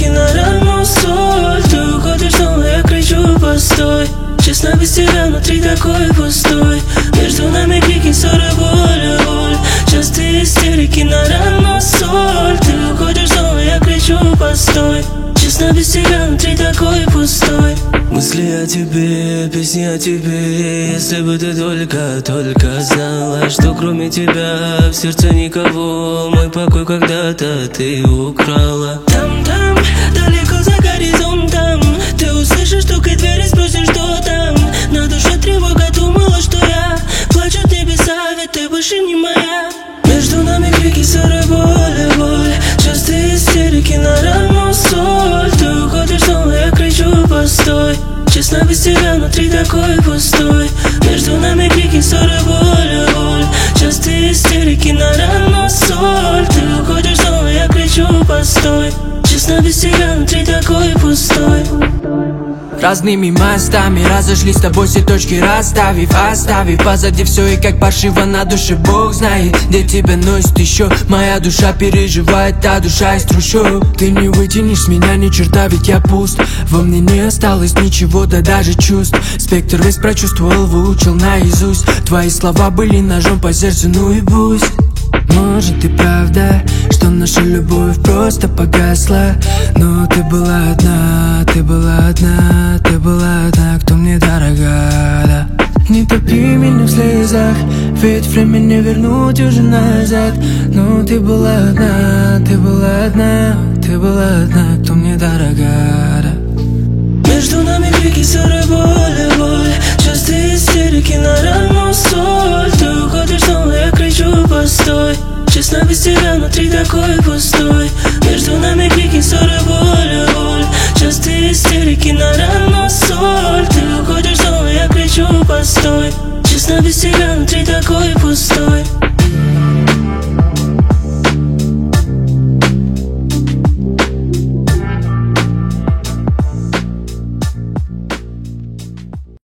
истерики на рану соль. Ты уходишь снова, я кричу постой. Честно без тебя внутри такой пустой. Между нами крики, ссоры, боль. Частые истерики на рану соль. Ты уходишь снова, я кричу постой. Честно без тебя внутри такой пустой. Мысли о тебе, песни о тебе. Если бы ты только знала, что кроме тебя в сердце никого. Мой покой когда-то ты украла. Там, далеко за горизонтом ты услышишь стук и двери, спросишь, что там. На душе тревога, думала, что я. Плачут небеса, ведь ты больше не моя. Между нами крики, ссоры, боль. Частые истерики на рану соль. Ты уходишь снова, я кричу постой. Честно без тебя внутри такой пустой. Между нами крики, ссоры, боль. Частые истерики на рану соль. Ты уходишь снова, я кричу постой. Честно без тебя внутри такой пустой. Разными мостами разошлись с тобой все точки, оставив позади все, и как паршиво на душе, Бог знает, где тебя носит еще. Моя душа переживает, та душа из трущоб. Ты не вытянешь с меня ни черта, ведь я пуст. Во мне не осталось ничего, да даже чувств. Спектр весь прочувствовал, выучил наизусть. Твои слова были ножом по сердцу, ну и пусть. Может и правда, что наша любовь просто погасла. Но ты была одна, кто мне дорога, да. Не топи меня в слезах, ведь время не вернуть уже назад. Но ты была одна, кто мне дорога, да. Между нами крики, ссоры, боль. Частые истерики на рану соль. Ты уходишь снова, я кричу постой. Честно без тебя внутри такой пустой. Между нами крики, ссоры, боль. Частые истерики на рану соль. Ты уходишь снова, я кричу постой. Честно без тебя внутри такой пустой.